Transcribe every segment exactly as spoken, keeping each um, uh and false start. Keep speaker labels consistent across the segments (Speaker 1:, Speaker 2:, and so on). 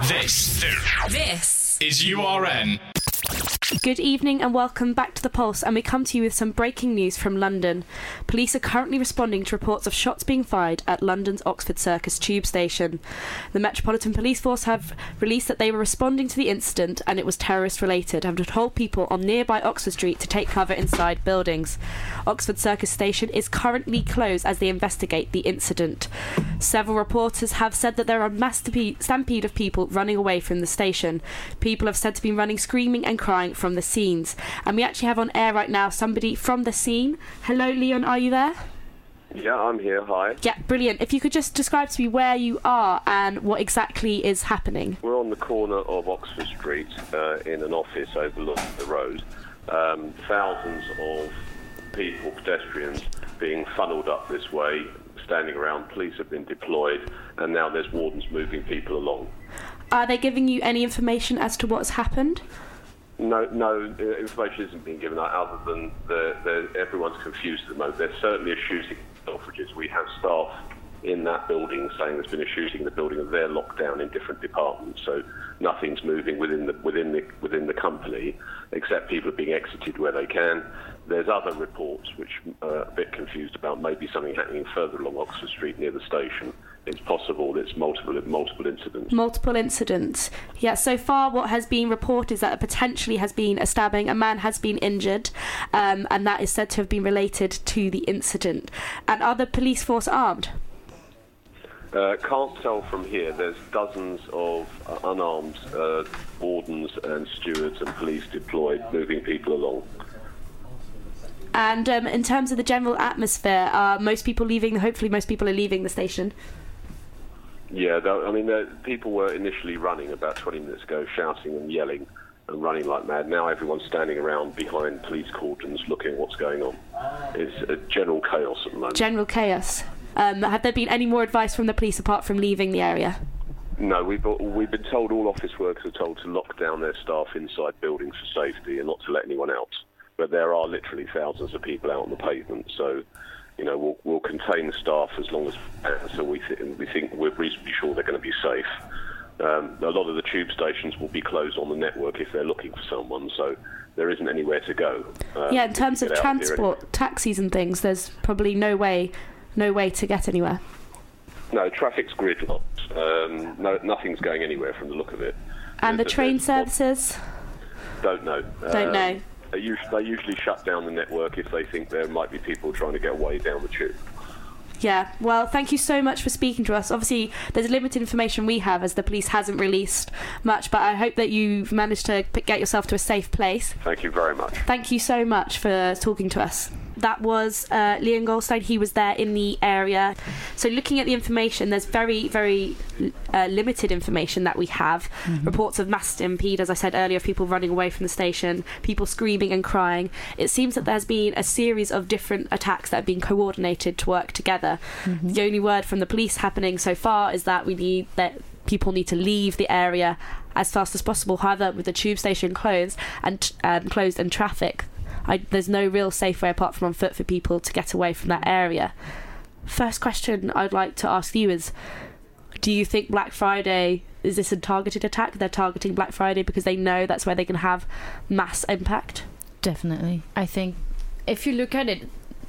Speaker 1: This,
Speaker 2: this
Speaker 1: is U R N.
Speaker 3: Good evening and welcome back to The Pulse, and we come to you with some breaking news from London. Police are currently responding to reports of shots being fired at London's Oxford Circus tube station. The Metropolitan Police Force have released that they were responding to the incident and it was terrorist related, and have told people on nearby Oxford Street to take cover inside buildings. Oxford Circus station is currently closed as they investigate the incident. Several reporters have said that there are a mass stampede of people running away from the station. People have said to be running screaming and crying from the scenes, and we actually have on air right now somebody from the scene. Hello, Leon, are you there?
Speaker 4: Yeah, I'm here. Hi.
Speaker 3: Yeah, brilliant. If you could just describe to me where you are and what exactly is happening.
Speaker 4: We're on the corner of Oxford Street uh, in an office overlooking the road. Um, thousands of people, pedestrians, being funneled up this way, standing around. Police have been deployed, and now there's wardens moving people along. Are
Speaker 3: they giving you any information as to what's happened?
Speaker 4: No, no information isn't being given out other than the, the, everyone's confused at the moment. There's certainly a shooting in Selfridges. We have staff in that building saying there's been a shooting in the building, and they're locked down in different departments. So nothing's moving within the within the within the company, except people are being exited where they can. There's other reports which are a bit confused about maybe something happening further along Oxford Street near the station. It's possible it's multiple multiple incidents.
Speaker 3: Multiple incidents. Yeah, so far what has been reported is that there potentially has been a stabbing. A man has been injured, um, and that is said to have been related to the incident. And are the police force armed?
Speaker 4: Uh, can't tell from here. There's dozens of uh, unarmed uh, wardens and stewards and police deployed, moving people along.
Speaker 3: And um, in terms of the general atmosphere, are most people leaving? Hopefully most people are leaving the station.
Speaker 4: Yeah, I mean, uh, people were initially running about twenty minutes ago, shouting and yelling and running like mad. Now everyone's standing around behind police cordons looking at what's going on. It's a general chaos at the moment.
Speaker 3: General chaos. Um, have there been any more advice from the police apart from leaving the area?
Speaker 4: No, we've, we've been told, all office workers are told to lock down their staff inside buildings for safety and not to let anyone out. But there are literally thousands of people out on the pavement, so you know we'll, we'll contain the staff as long as so we, th- we think we're reasonably sure they're going to be safe. Um, a lot of the tube stations will be closed on the network if they're looking for someone, so there isn't anywhere to go. Um,
Speaker 3: yeah, in terms of transport, anyway. Taxis and things, there's probably no way, no way to get anywhere.
Speaker 4: No, traffic's gridlocked. Um, no, nothing's going anywhere from the look of it.
Speaker 3: And there's, the train services?
Speaker 4: Don't know.
Speaker 3: Don't
Speaker 4: um,
Speaker 3: know.
Speaker 4: They usually, they usually shut down the network if they think there might be people trying to get away down the tube.
Speaker 3: Yeah, well, thank you so much for speaking to us. Obviously, there's limited information we have as the police hasn't released much, but I hope that you've managed to get yourself to a safe place.
Speaker 4: Thank you very much.
Speaker 3: Thank you so much for talking to us. That was uh, Leon Goldstein. He was there in the area. So looking at the information, there's very, very uh, limited information that we have. Mm-hmm. Reports of mass stampede, as I said earlier, of people running away from the station, people screaming and crying. It seems that there's been a series of different attacks that have been coordinated to work together. Mm-hmm. The only word from the police happening so far is that we need that people need to leave the area as fast as possible. However, with the tube station closed and um, closed and traffic, I, there's no real safe way apart from on foot for people to get away from that area. First question I'd like to ask you is, do you think Black Friday, is this a targeted attack? They're targeting Black Friday because they know that's where they can have mass impact?
Speaker 5: Definitely. I think if you look at it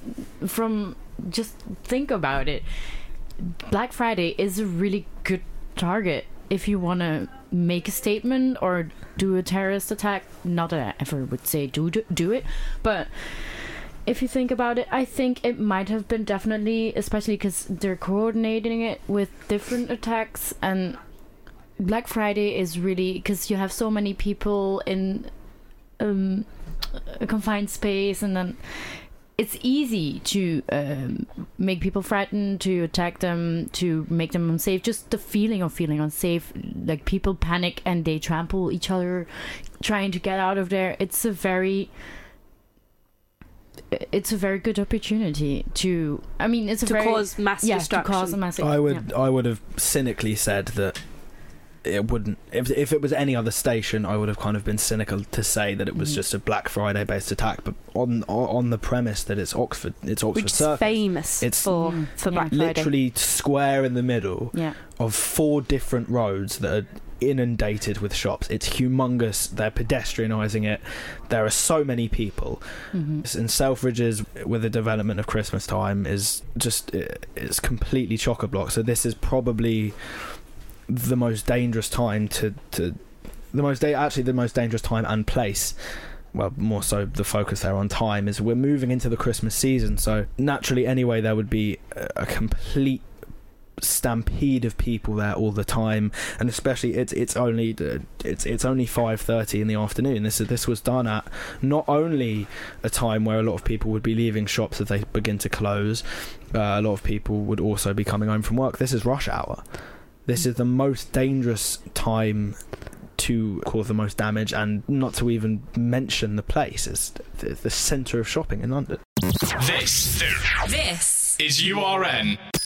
Speaker 5: from, just think about it, Black Friday is a really good target if you want to make a statement or do a terrorist attack. Not that I ever would say do do it, but if you think about it, I think it might have been definitely, especially because they're coordinating it with different attacks, and Black Friday is really, because you have so many people in um, a confined space, and then it's easy to um, make people frightened, to attack them, to make them unsafe. Just the feeling of feeling unsafe, like people panic and they trample each other, trying to get out of there. It's a very, it's a very good opportunity to. I mean, it's a
Speaker 3: to
Speaker 5: very,
Speaker 3: cause mass
Speaker 5: yeah,
Speaker 3: destruction.
Speaker 5: To cause a massive.
Speaker 6: I would,
Speaker 5: yeah.
Speaker 6: I would have cynically said that it wouldn't. If if it was any other station, I would have kind of been cynical to say that it was mm. just a Black Friday based attack. But on on the premise that it's Oxford, it's Oxford
Speaker 3: Which
Speaker 6: Circus,
Speaker 3: is famous
Speaker 6: it's
Speaker 3: for
Speaker 5: mm,
Speaker 3: for
Speaker 5: yeah.
Speaker 3: Black Friday.
Speaker 6: Literally square in the middle
Speaker 5: yeah.
Speaker 6: of four different roads that are inundated with shops. It's humongous. They're pedestrianising it. There are so many people. Mm-hmm. And Selfridges, with the development of Christmas time, is just it's completely chock-a-block. So this is probably the most dangerous time to to the most da- actually the most dangerous time and place. Well, more so the focus there on time is we're moving into the Christmas season. So naturally, anyway, there would be a, a complete stampede of people there all the time, and especially it's it's only it's it's only five thirty in the afternoon. This this was done at not only a time where a lot of people would be leaving shops as they begin to close, uh, a lot of people would also be coming home from work. This is rush hour. This is the most dangerous time to cause the most damage, and not to even mention the place. It's the, the centre of shopping in London.
Speaker 1: This this is U R N.